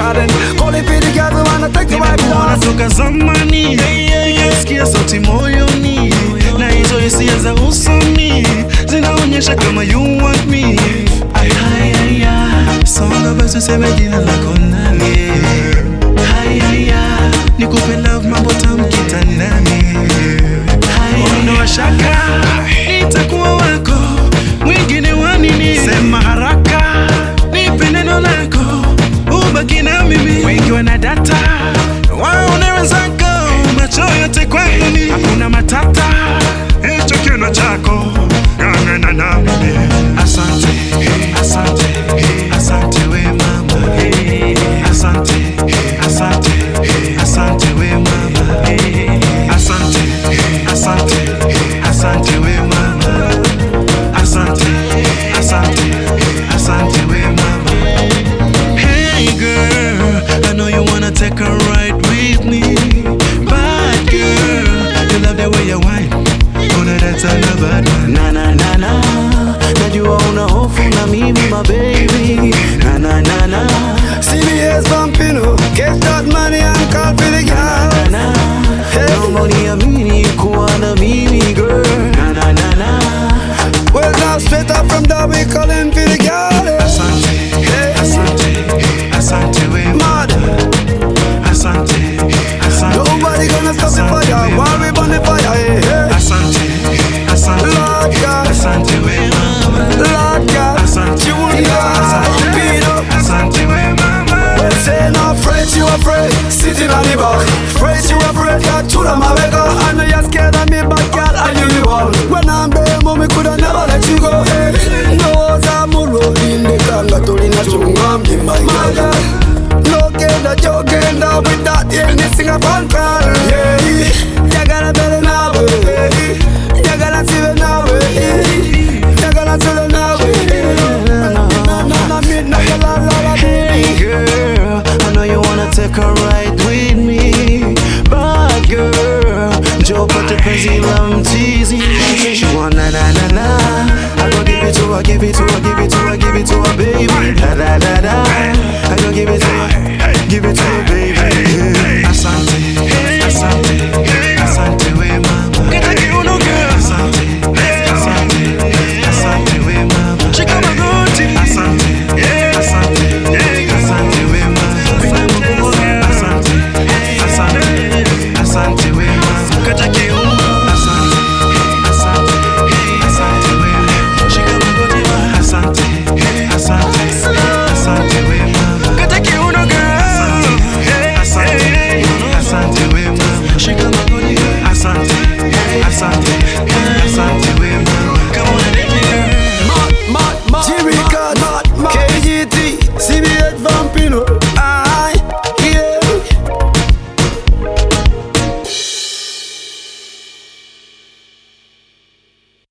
garden. Call it for the girls who wanna take the vibe down. Toka zamani, sikia sauti moyoni, na hizo hisia za usoni zinaonyesha kama you want me. Songa basi useme jina lako nani. Nikupe love mambo tamu kitandani. Ondoa shaka, nitakuwa wako, mwingine wa nini? Sema haraka, nipe neno lako, ubaki na mimi. Wengi wana data, waone wenzako, macho yote kwangu ni hakuna matata. Hicho kiuno chako, ng'ang'ana na mimi. Asante, asante, asante we mama. Asante, asante, asante we mama. Asante, asante, asante we mama. Asante, asante, asante we mama. Hey girl, I know you wanna take a ride with me, but girl, you love the way you whine. Una dance on the bad one. Na na na na, najua una hofu na mimi my baby. Na na na na, CBS bumping, get that money and call for the girl. na na, naomba uniamini kuwa na mimi girl. Na na na na, Well now straight up from there we calling for the girl. Asante, asante, asante we Mad, Asante, asante. nobody gonna stop the fire while we burn the fire. Hey, hey. Asante, asante, Lord God, asante we mama. Lord God, Asante, you want to beat up. asante we mama. Well say no afraid, you afraid, sitting on the back. Afraid you afraid, God chula my wake up. I know you're scared of me, but God I knew you all. When I'm bare, mommy coulda never let you go. Hey, no zamuro in the kanga tulina chunga mjimba. My God, no genda jogenda with that anything upon call.